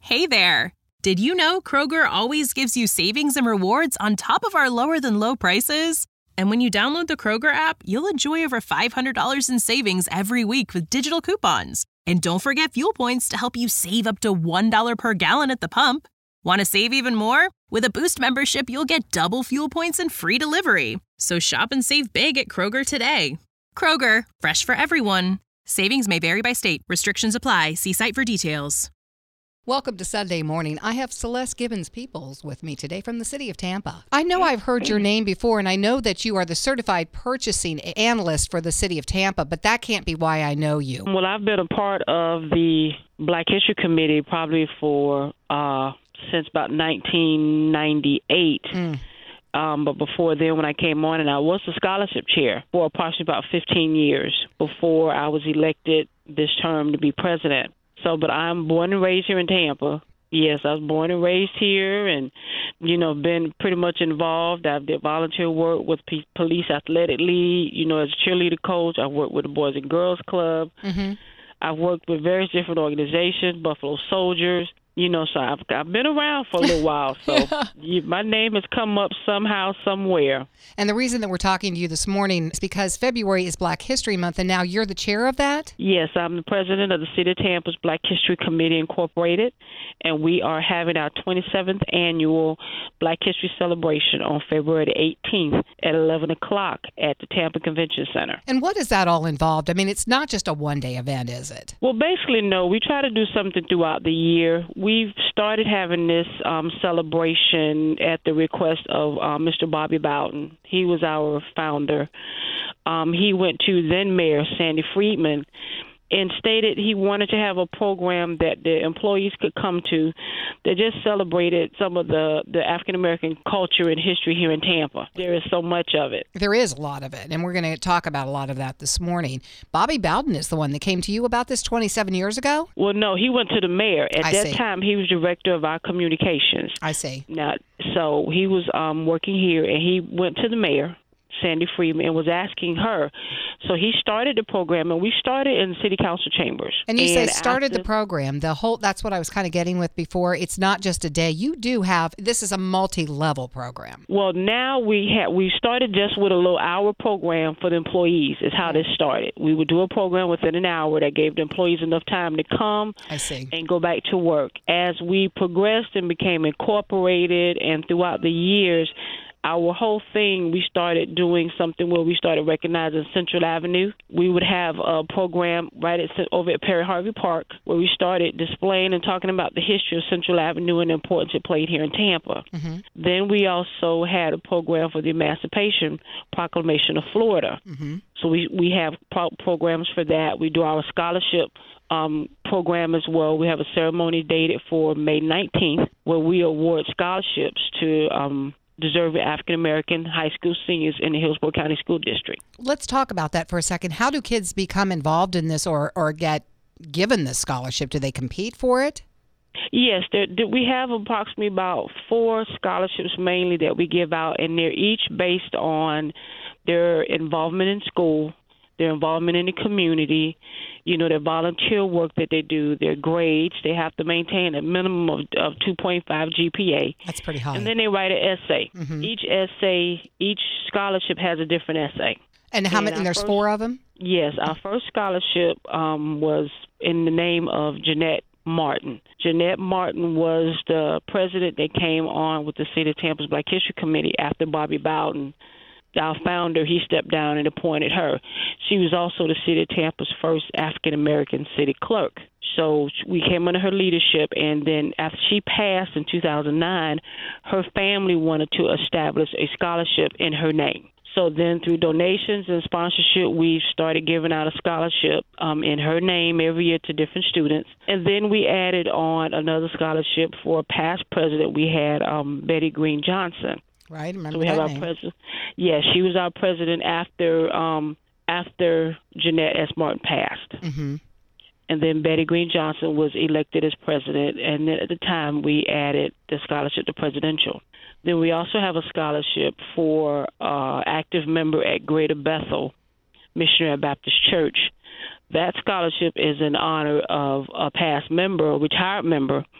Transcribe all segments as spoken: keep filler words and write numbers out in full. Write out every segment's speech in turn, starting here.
Hey there! Did you know Kroger always gives you savings and rewards on top of our lower-than-low prices? And when you download the Kroger app, you'll enjoy over five hundred dollars in savings every week with digital coupons. And don't forget fuel points to help you save up to one dollar per gallon at the pump. Want to save even more? With a Boost membership, you'll get double fuel points and free delivery. So shop and save big at Kroger today. Kroger, fresh for everyone. Savings may vary by state. Restrictions apply. See site for details. Welcome to Sunday Morning. I have Celeste Gibbons-Peoples with me today from the city of Tampa. I know I've heard your name before, and I know that you are the certified purchasing analyst for the city of Tampa, but that can't be why I know you. Well, I've been a part of the Black History Committee probably for uh, since about nineteen ninety-eight. Mm. Um, but before then, when I came on, and I was the scholarship chair for approximately about fifteen years before I was elected this term to be president. So, but I'm born and raised here in Tampa. Yes, I was born and raised here and, you know, been pretty much involved. I've did volunteer work with P- Police Athletic League, you know, as a cheerleader coach. I've worked with the Boys and Girls Club. Mm-hmm. I've worked with various different organizations, Buffalo Soldiers. You know, so I've, I've been around for a little while, so yeah. you, my name has come up somehow, somewhere. And the reason that we're talking to you this morning is because February is Black History Month, and now you're the chair of that? Yes, I'm the president of the City of Tampa's Black History Committee Incorporated, and we are having our twenty-seventh annual Black History Celebration on February the eighteenth at eleven o'clock at the Tampa Convention Center. And what is that all involved? I mean, it's not just a one-day event, is it? Well, basically, no. We try to do something throughout the year. We've started having this um, celebration at the request of uh, Mister Bobby Bowden. He was our founder. Um, he went to then Mayor Sandy Friedman and stated he wanted to have a program that the employees could come to that just celebrated some of the, the African-American culture and history here in Tampa. There is so much of it. There is a lot of it, and we're going to talk about a lot of that this morning. Bobby Bowden is the one that came to you about this twenty-seven years ago? Well, no, he went to the mayor. At I that see. time, he was director of our communications. I see. Now, so he was um, working here, and he went to the mayor, Sandy Friedman, and was asking her. So he started the program, and we started in city council chambers. And you and say started after, the program. The whole that's what I was kind of getting with before. It's not just a day. You do have this is a multi-level program. Well, now we have we started just with a little hour program for the employees. Is how this started. We would do a program within an hour that gave the employees enough time to come I see. and go back to work. As we progressed and became incorporated, and throughout the years, our whole thing, we started doing something where we started recognizing Central Avenue. We would have a program right at, over at Perry Harvey Park where we started displaying and talking about the history of Central Avenue and the importance it played here in Tampa. Mm-hmm. Then we also had a program for the Emancipation Proclamation of Florida. Mm-hmm. So we, we have pro- programs for that. We do our scholarship um, program as well. We have a ceremony dated for May nineteenth where we award scholarships to um, deserving African-American high school seniors in the Hillsborough County School District. Let's talk about that for a second. How do kids become involved in this or, or get given this scholarship? Do they compete for it? Yes, there, there, we have approximately about four scholarships mainly that we give out, and they're each based on their involvement in school, their involvement in the community, you know, their volunteer work that they do, their grades. They have to maintain a minimum of, of two point five G P A. That's pretty high. And then they write an essay. Mm-hmm. Each essay, each scholarship has a different essay. And how and many? And there's first, four of them? Yes. Our first scholarship um, was in the name of Jeanette Martin. Jeanette Martin was the president that came on with the City of Tampa's Black History Committee after Bobby Bowden, our founder, he stepped down and appointed her. She was also the City of Tampa's first African-American city clerk. So we came under her leadership, and then after she passed in two thousand nine, her family wanted to establish a scholarship in her name. So then through donations and sponsorship, we started giving out a scholarship um, in her name every year to different students. And then we added on another scholarship for a past president. We had um, Betty Green Johnson. Right, remember so we that have our name. president. Yeah, she was our president after um, after Jeanette S. Martin passed. Mm-hmm. And then Betty Green Johnson was elected as president, and then at the time we added the scholarship to presidential. Then we also have a scholarship for uh, active member at Greater Bethel Missionary Baptist Church. That scholarship is in honor of a past member, a retired member,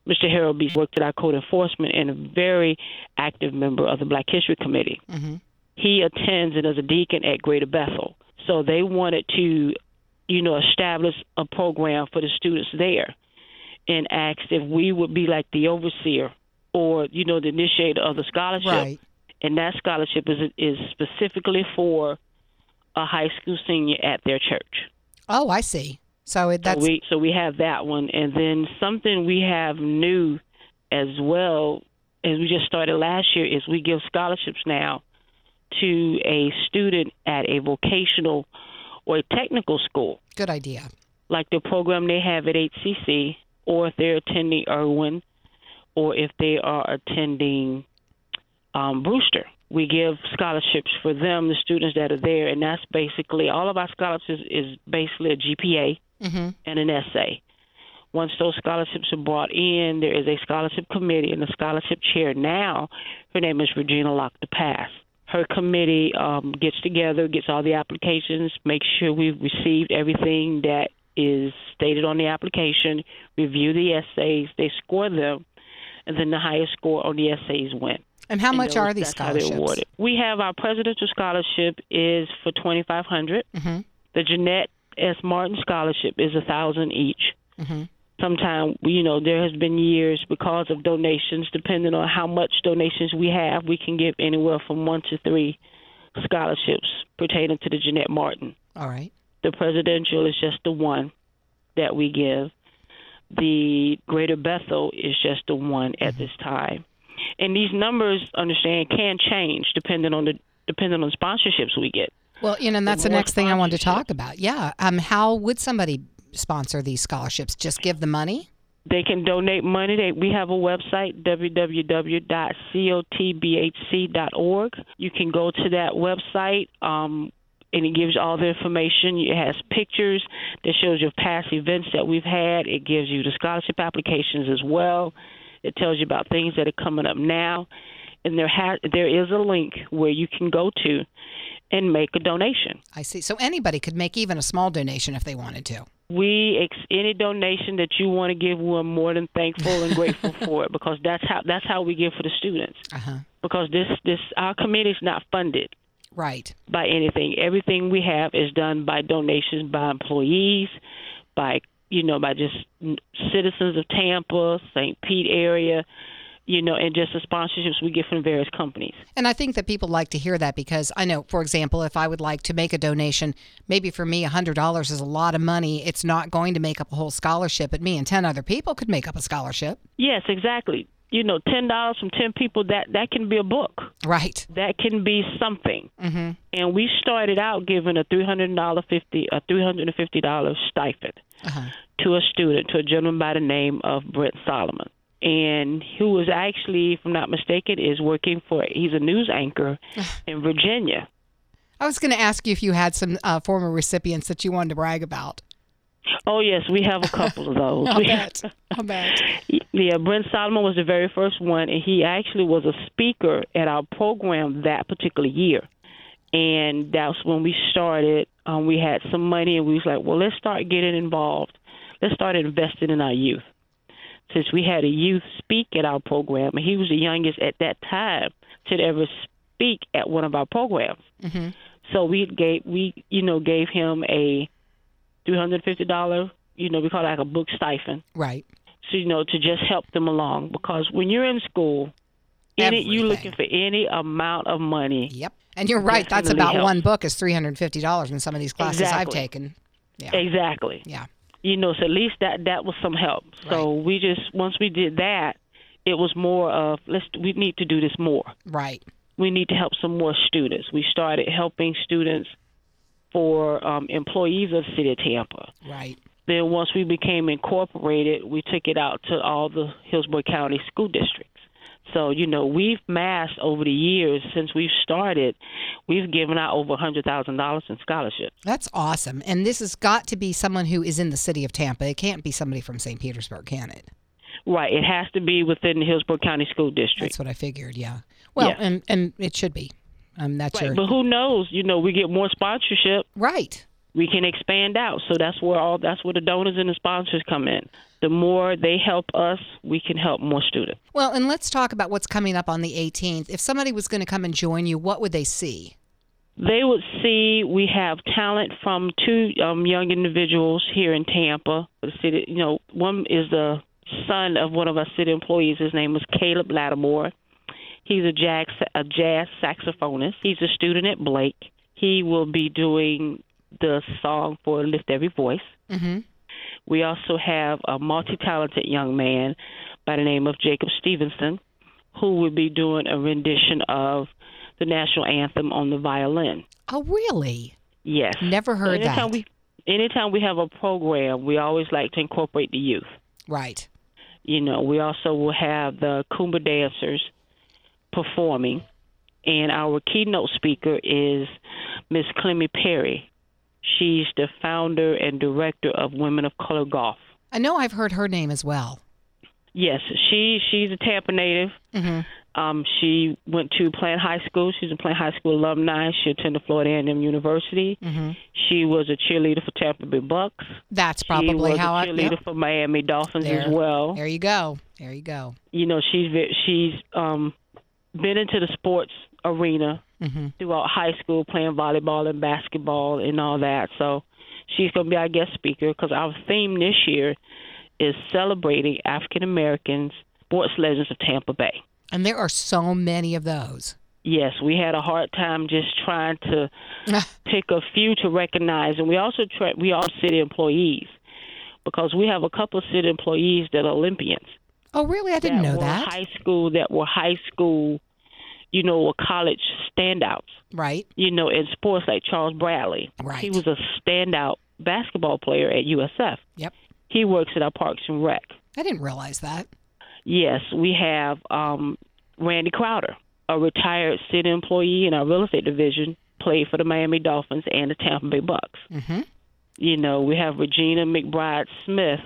Mister Harold B. worked at our code enforcement and a very active member of the Black History Committee. Mm-hmm. He attends and is a deacon at Greater Bethel. So they wanted to, you know, establish a program for the students there and asked if we would be like the overseer or, you know, the initiator of the scholarship. Right. And that scholarship is is specifically for a high school senior at their church. Oh, I see. So it, that's so we so we have that one, and then something we have new as well as we just started last year is we give scholarships now to a student at a vocational or a technical school. Good idea. Like the program they have at H C C, or if they're attending Irwin, or if they are attending um, Brewster. We give scholarships for them, the students that are there, and that's basically all of our scholarships is basically a G P A mm-hmm. and an essay. Once those scholarships are brought in, there is a scholarship committee, and the scholarship chair now, her name is Regina Lock the Pass. Her committee um, gets together, gets all the applications, makes sure we've received everything that is stated on the application, review the essays, they score them, and then the highest score on the essays win. And how and much those, are these that's scholarships? How they're awarded. We have our presidential scholarship is for twenty-five hundred dollars. Mm-hmm. The Jeanette S. Martin scholarship is one thousand dollars each. Mm-hmm. Sometimes, you know, there has been years because of donations, depending on how much donations we have, we can give anywhere from one to three scholarships pertaining to the Jeanette Martin. All right. The presidential is just the one that we give. The Greater Bethel is just the one at mm-hmm. this time. And these numbers, understand, can change depending on the depending on the sponsorships we get. Well, you know, and that's the, the next thing I wanted to talk about. Yeah. Um, how would somebody sponsor these scholarships? Just give the money? They can donate money. They, we have a website, w w w dot cotbhc dot org. You can go to that website, um, and it gives you all the information. It has pictures that shows you past events that we've had. It gives you the scholarship applications as well. It tells you about things that are coming up now. And there ha- there is a link where you can go to and make a donation. I see. So anybody could make even a small donation if they wanted to. We ex- any donation that you want to give, we're more than thankful and grateful for it, because that's how that's how we give for the students. Uh-huh. Because this this our committee is not funded right by anything. Everything we have is done by donations by employees, by you know by just citizens of Tampa, Saint Pete area. You know, and just the sponsorships we get from various companies. And I think that people like to hear that, because I know, for example, if I would like to make a donation, maybe for me one hundred dollars is a lot of money. It's not going to make up a whole scholarship, but me and ten other people could make up a scholarship. Yes, exactly. You know, ten dollars from ten people, that, that can be a book. Right. That can be something. Mm-hmm. And we started out giving a three hundred fifty dollars a three hundred fifty dollars stipend uh-huh. to a student, to a gentleman by the name of Brent Solomon. And who was actually, if I'm not mistaken, is working for, he's a news anchor in Virginia. I was going to ask you if you had some uh, former recipients that you wanted to brag about. Oh, yes, we have a couple of those. I'll bet. I'll bet. Yeah, Brent Solomon was the very first one, and he actually was a speaker at our program that particular year. And that's when we started. Um, we had some money, and we was like, well, let's start getting involved. Let's start investing in our youth. Since we had a youth speak at our program, and he was the youngest at that time to ever speak at one of our programs. Mm-hmm. So we gave we you know gave him a three hundred fifty dollars, you know we call it like a book stipend. Right. So you know to just help them along, because when you're in school, any, you're looking for any amount of money. Yep. And you're right. That's about helps. One book is three hundred fifty dollars in some of these classes exactly. I've taken. Yeah. Exactly. Yeah. You know, so at least that, that was some help. So right. we just, once we did that, it was more of, let's, we need to do this more. Right. We need to help some more students. We started helping students for um, employees of the city of Tampa. Right. Then once we became incorporated, we took it out to all the Hillsborough County school districts. So, you know, we've massed over the years since we've started, we've given out over one hundred thousand dollars in scholarships. That's awesome. And this has got to be someone who is in the city of Tampa. It can't be somebody from Saint Petersburg, can it? Right. It has to be within the Hillsborough County School District. That's what I figured, yeah. Well, yeah. and, and it should be. Um, that's right. your... But who knows? You know, we get more sponsorship. Right. We can expand out. So that's where all that's where the donors and the sponsors come in. The more they help us, we can help more students. Well, and let's talk about what's coming up on the eighteenth. If somebody was going to come and join you, what would they see? They would see we have talent from two um, young individuals here in Tampa. The city, you know, one is the son of one of our city employees. His name is Caleb Lattimore. He's a jazz, a jazz saxophonist. He's a student at Blake. He will be doing the song for Lift Every Voice. Mm-hmm. We also have a multi-talented young man by the name of Jacob Stevenson, who will be doing a rendition of the national anthem on the violin. Oh, really? Yes. Never heard anytime that. We, anytime we have a program, we always like to incorporate the youth. Right. You know, we also will have the Kumba dancers performing, and our keynote speaker is Miss Clemmy Perry. She's the founder and director of Women of Color Golf. I know I've heard her name as well. Yes, she she's a Tampa native. Mm-hmm. Um, she went to Plant High School. She's a Plant High School alumni. She attended Florida A and M University. Mm-hmm. She was a cheerleader for Tampa Bay Bucks. That's She probably was how a I. cheerleader Yep. for Miami Dolphins There. as well. There you go. There you go. You know, she's ve- she's um, been into the sports arena Mm-hmm. throughout high school, playing volleyball and basketball and all that. So she's going to be our guest speaker because our theme this year is celebrating African Americans, sports legends of Tampa Bay. And there are so many of those. Yes, we had a hard time just trying to pick a few to recognize, and we also try, we are city employees because we have a couple of city employees that are Olympians. Oh, really? I didn't that know were that. High school that were high school, you know, or college standouts. Right. You know, in sports like Charles Bradley. Right. He was a standout basketball player at U S F. Yep. He works at our Parks and Rec. I didn't realize that. Yes, we have um, Randy Crowder, a retired city employee in our real estate division, played for the Miami Dolphins and the Tampa Bay Bucks. Mm-hmm. You know, we have Regina McBride Smith,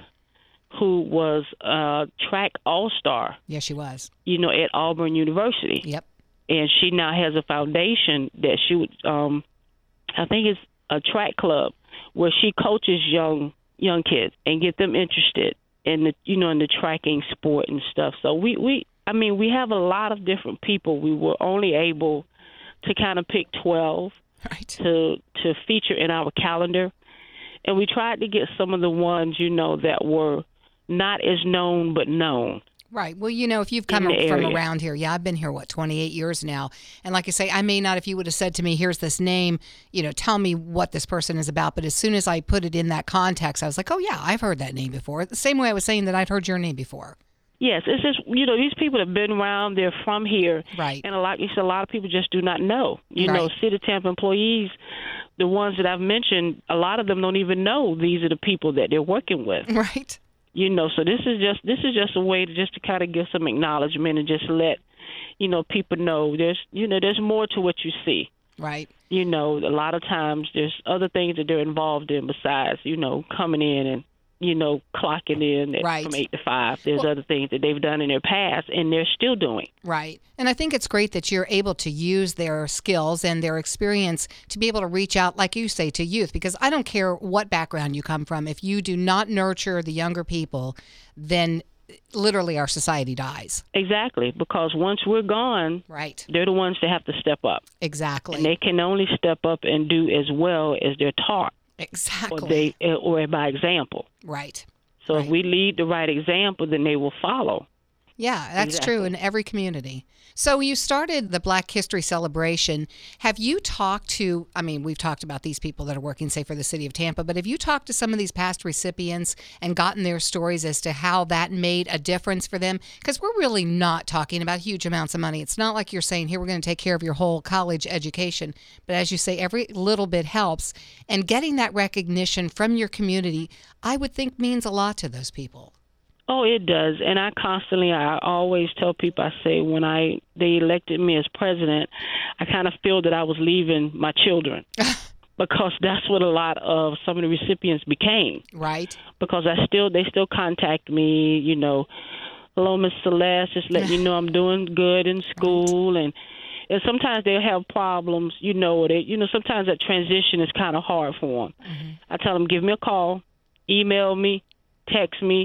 who was a track all-star, Yes, she was. you know, at Auburn University. Yep. And she now has a foundation that she would, um, I think it's a track club where she coaches young young kids and get them interested in the, you know, in the tracking sport and stuff. So we, we, I mean, we have a lot of different people. We were only able to kind of pick twelve Right. to to feature in our calendar, and we tried to get some of the ones, you know, that were not as known but known. Right. Well, you know, if you've come In the from area. around here, yeah, I've been here, what, twenty-eight years now. And like I say, I may not, if you would have said to me, here's this name, you know, tell me what this person is about. But as soon as I put it in that context, I was like, oh, yeah, I've heard that name before. The same way I was saying that I'd heard your name before. Yes, it's just, you know, these people have been around, they're from here. Right. And a lot, it's a lot of people just do not know. You know, Right. City of Tampa employees, the ones that I've mentioned, a lot of them don't even know these are the people that they're working with. Right. You know, so this is just this is just a way to just to kind of give some acknowledgement and just let, you know, people know there's, you know, there's more to what you see. Right. You know, a lot of times there's other things that they're involved in besides, you know, coming in and, you know, clocking in at, Right. from eight to five. There's Well- other things that they've done in their past and they're still doing. Right. And I think it's great that you're able to use their skills and their experience to be able to reach out, like you say, to youth. Because I don't care what background you come from. If you do not nurture the younger people, then literally our society dies. Exactly, because once we're gone, Right. they're the ones that have to step up. Exactly. And they can only step up and do as well as they're taught or exactly. they or by example. Right. So Right. if we lead the right example, then they will follow. Yeah, that's true Exactly. in every community. So you started the Black History Celebration. Have you talked to, I mean, we've talked about these people that are working, say, for the city of Tampa, but have you talked to some of these past recipients and gotten their stories as to how that made a difference for them? Because we're really not talking about huge amounts of money. It's not like you're saying, here, we're going to take care of your whole college education. But as you say, every little bit helps. And getting that recognition from your community, I would think means a lot to those people. Oh, it does. And I constantly, I always tell people, I say, when I they elected me as president, I kind of feel that I was leaving my children because that's what a lot of some of the recipients became. Right. Because I still, they still contact me, you know, hello, Miss Celeste, just let you know I'm doing good in school. And, and sometimes they'll have problems, you know, they, you know, sometimes that transition is kind of hard for them. Mm-hmm. I tell them, give me a call, email me, text me,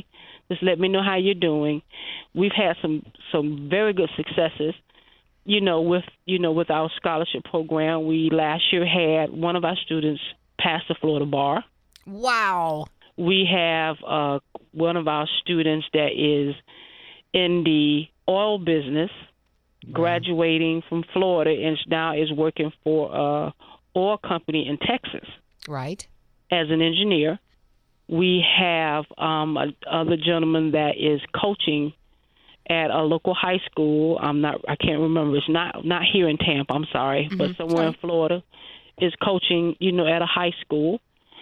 Just let me know how you're doing. We've had some some very good successes, you know, with you know with our scholarship program. We last year had one of our students pass the Florida bar. Wow. We have uh, one of our students that is in the oil business, wow. graduating from Florida, and now is working for a oil company in Texas. Right. As an engineer. We have um, a other gentleman that is coaching at a local high school. I'm not. I can't remember. It's not not here in Tampa. I'm sorry, mm-hmm. but somewhere sorry. in Florida, is coaching. You know, at a high school.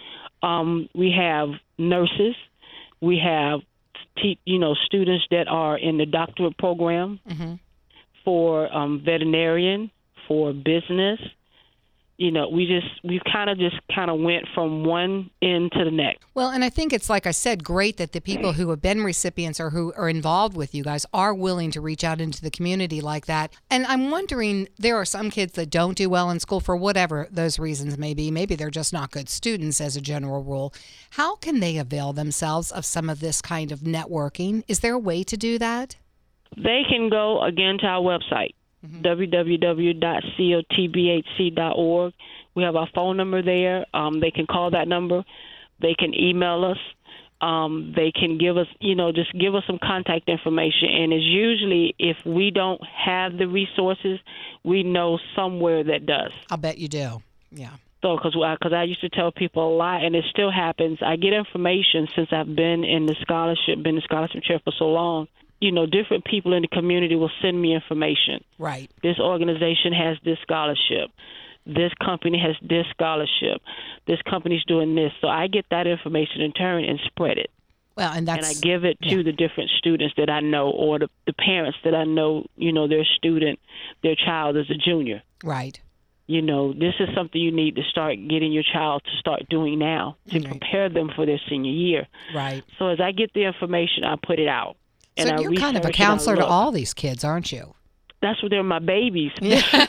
Um, we have nurses. We have te- you know students that are in the doctorate program mm-hmm. for um, veterinarian, for business. You know, we just, we've kind of just kind of went from one end to the next. Well, and I think it's, like I said, great that the people who have been recipients or who are involved with you guys are willing to reach out into the community like that. And I'm wondering, there are some kids that don't do well in school for whatever those reasons may be. Maybe they're just not good students as a general rule. How can they avail themselves of some of this kind of networking? Is there a way to do that? They can go, again, to our website. Mm-hmm. w w w dot c o t b h c dot org. We have our phone number there. Um, they can call that number. They can email us. Um, they can give us, you know, just give us some contact information. And it's usually, if we don't have the resources, we know somewhere that does. I'll bet you do. Yeah. So, because because I used to tell people a lot, and it still happens. I get information since I've been in the scholarship, been the scholarship chair for so long. You know, different people in the community will send me information. Right. This organization has this scholarship. This company has this scholarship. This company's doing this. So I get that information in turn and spread it. Well, and that's... And I give it to yeah. the different students that I know, or the, the parents that I know, you know, their student, their child is a junior. Right. You know, this is something you need to start getting your child to start doing now to right. prepare them for their senior year. Right. So as I get the information, I put it out. So and you're kind of a counselor to all these kids, aren't you? That's what they're my babies. Yeah.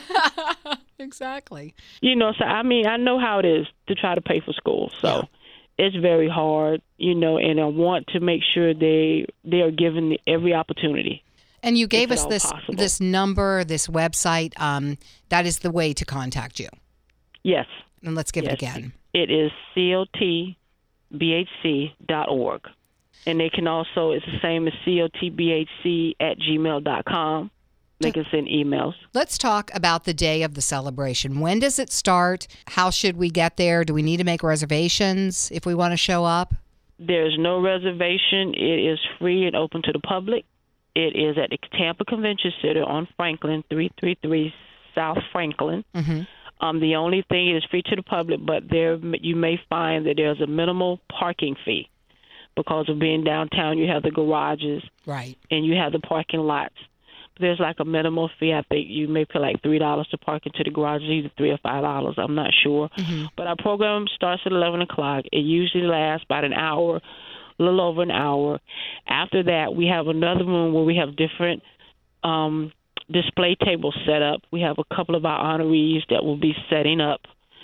Exactly. You know, so I mean, I know how it is to try to pay for school. So yeah. it's very hard, you know, and I want to make sure they they are given every opportunity. And you gave us this possible. this number, this website. Um, that is the way to contact you. Yes. And let's give yes. it again. It is C O T B H C dot org. And they can also, it's the same as C O T B H C at gmail dot com. They can send emails. Let's talk about the day of the celebration. When does it start? How should we get there? Do we need to make reservations if we want to show up? There's no reservation. It is free and open to the public. It is at the Tampa Convention Center on Franklin, three thirty-three South Franklin. Mm-hmm. Um, the only thing, it is free to the public, but there you may find that there's a minimal parking fee. Because of being downtown, you have the garages, right, and you have the parking lots. There's like a minimal fee. I think you may pay like three dollars to park into the garages, either three or five dollars. I'm not sure. Mm-hmm. But our program starts at eleven o'clock. It usually lasts about an hour, a little over an hour. After that, we have another room where we have different um, display tables set up. We have a couple of our honorees that will be setting up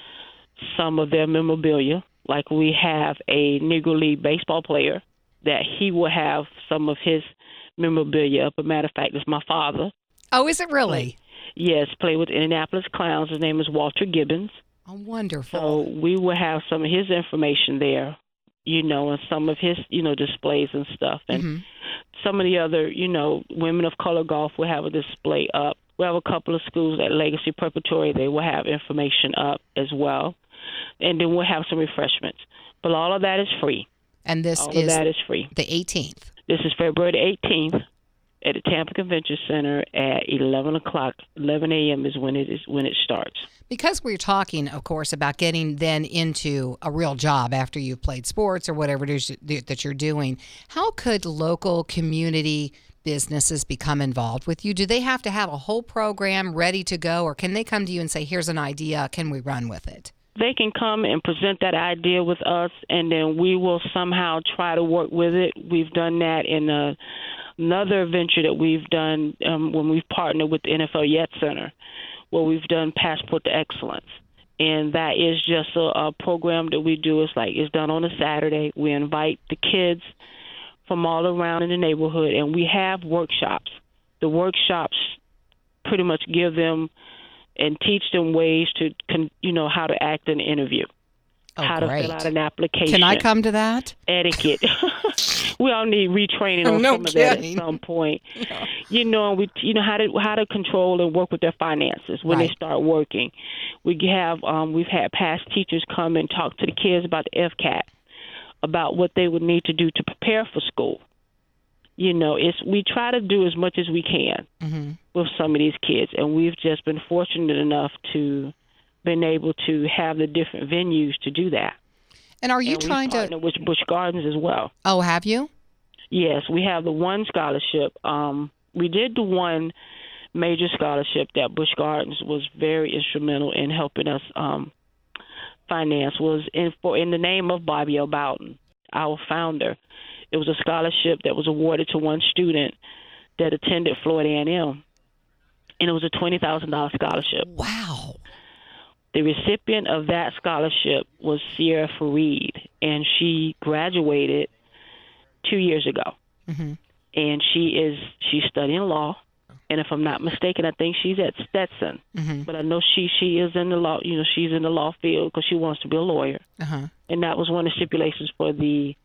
some of their memorabilia. Like we have a Negro League baseball player that he will have some of his memorabilia up. As a matter of fact, it's my father. Oh, is it really? Yes, played with the Indianapolis Clowns. His name is Walter Gibbons. Oh, wonderful. So we will have some of his information there, you know, and some of his, you know, displays and stuff. And mm-hmm. some of the other, you know, Women of Color Golf will have a display up. We have a couple of schools at Legacy Preparatory. They will have information up as well. And then we'll have some refreshments. But all of that is free. And this all is, of that is free. The eighteenth. This is February the eighteenth at the Tampa Convention Center at eleven o'clock. eleven a.m. is when it is when it starts. Because we're talking, of course, about getting then into a real job after you've played sports or whatever it is that you're doing, how could local community businesses become involved with you? Do they have to have a whole program ready to go, or can they come to you and say, here's an idea, can we run with it? They can come and present that idea with us, and then we will somehow try to work with it. We've done that in a, another venture that we've done um, when we've partnered with the N F L Yet Center, where we've done Passport to Excellence. And that is just a, a program that we do. It's like it's done on a Saturday. We invite the kids from all around in the neighborhood, and we have workshops. The workshops pretty much give them and teach them ways to, you know, how to act in an interview, oh, how great. to fill out an application. Can I come to that? Etiquette. We all need retraining on no some of kidding. that at some point. Yeah. You know, we you know how to how to control and work with their finances when right. they start working. We have um, we've had past teachers come and talk to the kids about the F C A T, about what they would need to do to prepare for school. You know, it's we try to do as much as we can mm-hmm. with some of these kids, and we've just been fortunate enough to been able to have the different venues to do that. And are you and trying we partner to with Busch Gardens as well? Oh, have you? Yes, we have the one scholarship. Um, we did the one major scholarship that Busch Gardens was very instrumental in helping us um, finance. Was in for in the name of Bobby L. Bowden, our founder. It was a scholarship that was awarded to one student that attended Florida A and M, and it was a twenty thousand dollars scholarship. Wow. The recipient of that scholarship was Sierra Fareed, and she graduated two years ago. Mm-hmm. And she is she's studying law, and if I'm not mistaken, I think she's at Stetson. Mm-hmm. But I know she she is in the law. You know, she's in the law field because she wants to be a lawyer. Uh-huh. And that was one of the stipulations for the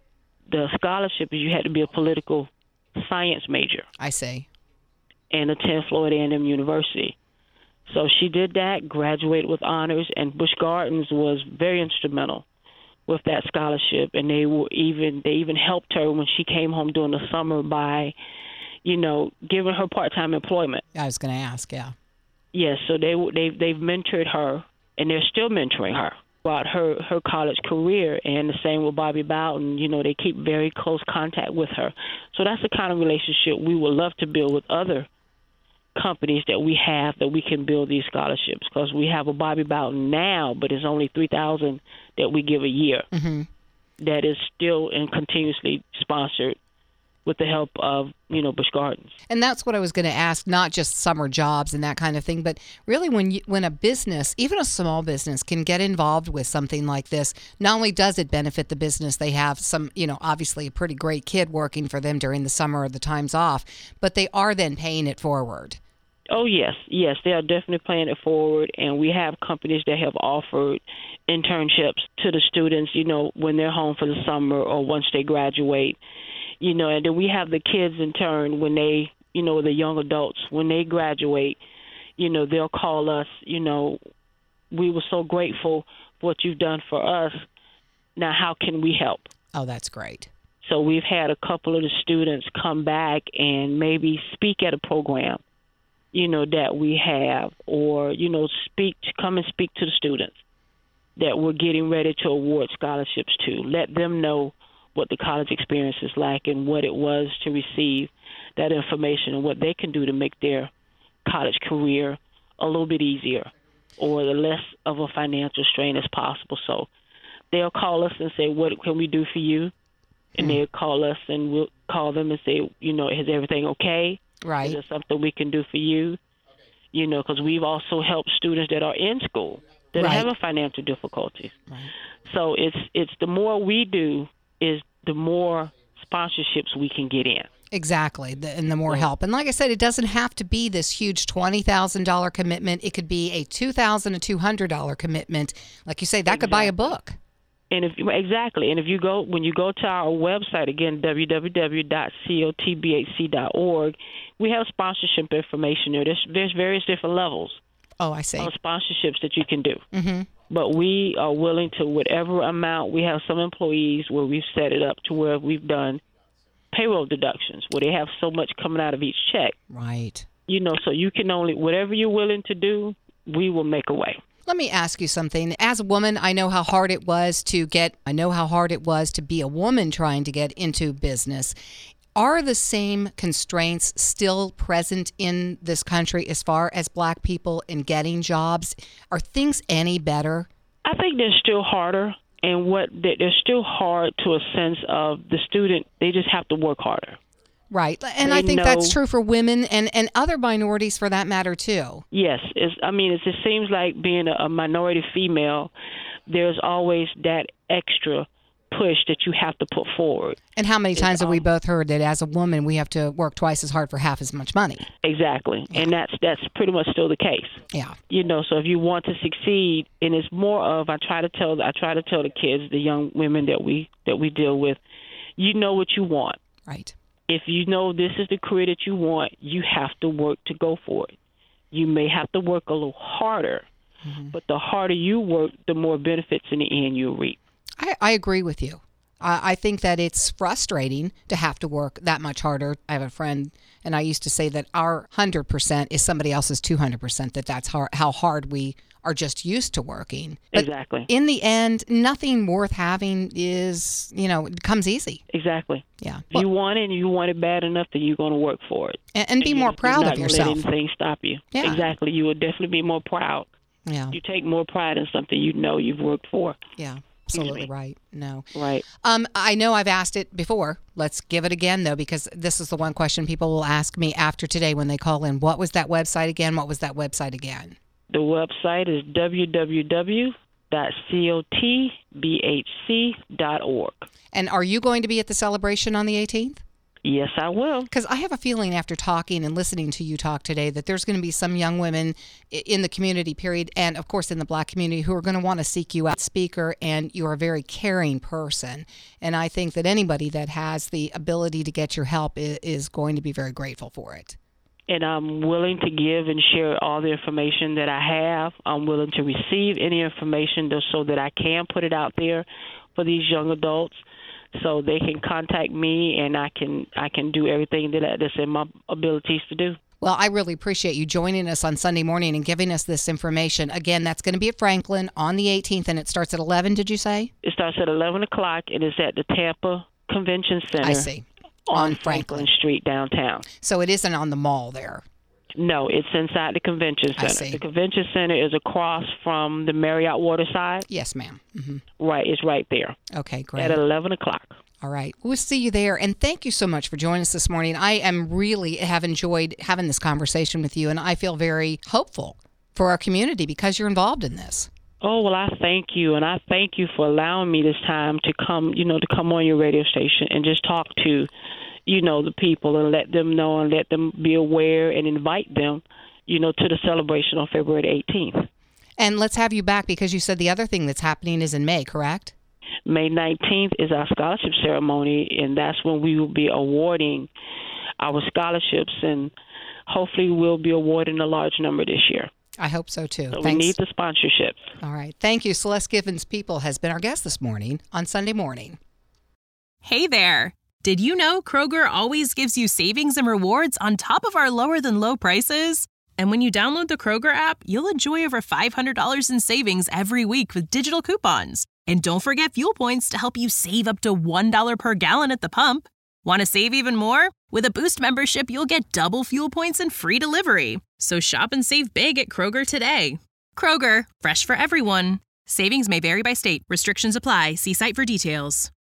the scholarship is you had to be a political science major. I see. And attend Florida A and M University. So she did that, graduated with honors, and Busch Gardens was very instrumental with that scholarship. And they were even they even helped her when she came home during the summer by, you know, giving her part-time employment. I was going to ask, yeah. Yes, so they they they've mentored her, and they're still mentoring her about her her college career. And the same with Bobby Bowden. You know, they keep very close contact with her. So that's the kind of relationship we would love to build with other companies that we have, that we can build these scholarships, because we have a Bobby Bowden now, but it's only three thousand that we give a year. Mm-hmm. That is still and continuously sponsored with the help of, you know, Busch Gardens. And that's what I was going to ask, not just summer jobs and that kind of thing, but really when you, when a business, even a small business, can get involved with something like this, not only does it benefit the business, they have some, you know, obviously a pretty great kid working for them during the summer or the times off, but they are then paying it forward. Oh, yes. Yes, they are definitely paying it forward, and we have companies that have offered internships to the students, you know, when they're home for the summer or once they graduate. You know, and then we have the kids in turn when they, you know, the young adults, when they graduate, you know, they'll call us, you know, we were so grateful for what you've done for us. Now, how can we help? Oh, that's great. So we've had a couple of the students come back and maybe speak at a program, you know, that we have, or, you know, speak, come and speak to the students that we're getting ready to award scholarships to. Let them know what the college experience is like and what it was to receive that information and what they can do to make their college career a little bit easier or the less of a financial strain as possible. So they'll call us and say, what can we do for you? And hmm. they'll call us and we'll call them and say, you know, is everything okay? Right. Is there something we can do for you? You know, because we've also helped students that are in school that right. are having financial difficulties. Right. So it's it's the more we do, is the more sponsorships we can get in. Exactly, the, and the more help. And like I said, it doesn't have to be this huge twenty thousand dollars commitment. It could be a two thousand dollars and two hundred dollars commitment. Like you say, that exactly. could buy a book. And if exactly, and if you go when you go to our website again, w w w dot cotbhc dot org, we have sponsorship information there. There's, there's various different levels. Oh, I see. Of sponsorships that you can do. Mm-hmm. But we are willing to, whatever amount, we have some employees where we've set it up to where we've done payroll deductions, where they have so much coming out of each check. Right. You know, so you can only, whatever you're willing to do, we will make a way. Let me ask you something. As a woman, I know how hard it was to get, I know how hard it was to be a woman trying to get into business. Are the same constraints still present in this country as far as black people in getting jobs? Are things any better? I think they're still harder, and what they're still hard to a sense of the student. They just have to work harder. Right, and they I think know, that's true for women and, and other minorities for that matter too. Yes, it's, I mean, it's, it seems like being a, a minority female, there's always that extra push that you have to put forward. And how many times um, have we both heard that as a woman we have to work twice as hard for half as much money? Exactly. Yeah. And that's that's pretty much still the case. Yeah. You know, so if you want to succeed, and it's more of I try to tell I try to tell the kids, the young women that we that we deal with, you know what you want. Right. If you know this is the career that you want, you have to work to go for it. You may have to work a little harder, mm-hmm. but the harder you work, the more benefits in the end you'll reap. I, I agree with you. I, I think that it's frustrating to have to work that much harder. I have a friend, and I used to say that our one hundred percent is somebody else's two hundred percent, that that's how, how hard we are just used to working. But exactly. in the end, nothing worth having is, you know, it comes easy. Exactly. Yeah. If Well, you want it and you want it bad enough, then you're going to work for it. and, and be And more you're proud not of gonna yourself. Let anything stop you. Yeah. Exactly. You will definitely be more proud. Yeah. You take more pride in something you know you've worked for. Yeah. Absolutely right. No. Right. Um, I know I've asked it before. Let's give it again, though, because this is the one question people will ask me after today when they call in. What was that website again? What was that website again? The website is w w w dot cotbhc dot org. And are you going to be at the celebration on the eighteenth? Yes, I will. Because I have a feeling after talking and listening to you talk today that there's going to be some young women in the community, period, and of course in the Black community, who are going to want to seek you out, speaker, and you're a very caring person. And I think that anybody that has the ability to get your help is going to be very grateful for it. And I'm willing to give and share all the information that I have. I'm willing to receive any information so that I can put it out there for these young adults, so they can contact me, and I can I can do everything that that's in my abilities to do. Well, I really appreciate you joining us on Sunday morning and giving us this information. Again, that's going to be at Franklin on the eighteenth, and it starts at eleven, did you say? It starts at eleven o'clock, and it's at the Tampa Convention Center. I see. On, On Franklin. Franklin Street downtown. So it isn't on the mall there. No, it's inside the convention I center. see. The convention center is across from the Marriott Waterside. Yes, ma'am. Mm-hmm. Right, it's right there. Okay, great. At eleven o'clock. All right. We'll see you there. And thank you so much for joining us this morning. I am really have enjoyed having this conversation with you, and I feel very hopeful for our community because you're involved in this. Oh, well, I thank you, and I thank you for allowing me this time to come, you know, to come on your radio station and just talk to, you know, the people and let them know and let them be aware and invite them, you know, to the celebration on February eighteenth. And let's have you back because you said the other thing that's happening is in May, correct? May nineteenth is our scholarship ceremony, and that's when we will be awarding our scholarships, and hopefully we'll be awarding a large number this year. I hope so, too. So Thanks. we need the sponsorships. All right. Thank you. Celeste Givens People has been our guest this morning on Sunday Morning. Hey there. Did you know Kroger always gives you savings and rewards on top of our lower than low prices? And when you download the Kroger app, you'll enjoy over five hundred dollars in savings every week with digital coupons. And don't forget fuel points to help you save up to one dollar per gallon at the pump. Want to save even more? With a Boost membership, you'll get double fuel points and free delivery. So shop and save big at Kroger today. Kroger, fresh for everyone. Savings may vary by state. Restrictions apply. See site for details.